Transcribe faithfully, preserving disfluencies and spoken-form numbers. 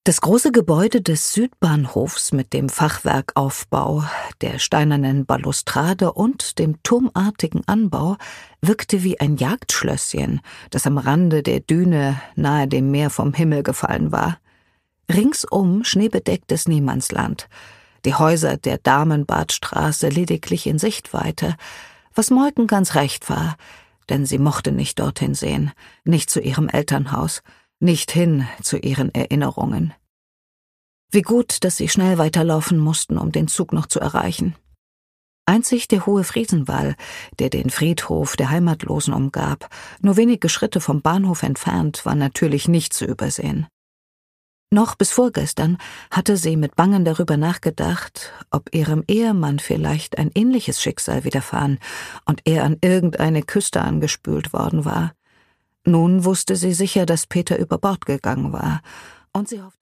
Das große Gebäude des Südbahnhofs mit dem Fachwerkaufbau, der steinernen Balustrade und dem turmartigen Anbau wirkte wie ein Jagdschlösschen, das am Rande der Düne nahe dem Meer vom Himmel gefallen war. Ringsum schneebedecktes Niemandsland, die Häuser der Damenbadstraße lediglich in Sichtweite, was Moiken ganz recht war, denn sie mochte nicht dorthin sehen, nicht zu ihrem Elternhaus, nicht hin zu ihren Erinnerungen. Wie gut, dass sie schnell weiterlaufen mussten, um den Zug noch zu erreichen. Einzig der hohe Friesenwall, der den Friedhof der Heimatlosen umgab, nur wenige Schritte vom Bahnhof entfernt, war natürlich nicht zu übersehen. Noch bis vorgestern hatte sie mit Bangen darüber nachgedacht, ob ihrem Ehemann vielleicht ein ähnliches Schicksal widerfahren und er an irgendeine Küste angespült worden war. Nun wusste sie sicher, dass Peter über Bord gegangen war, und sie hoffte,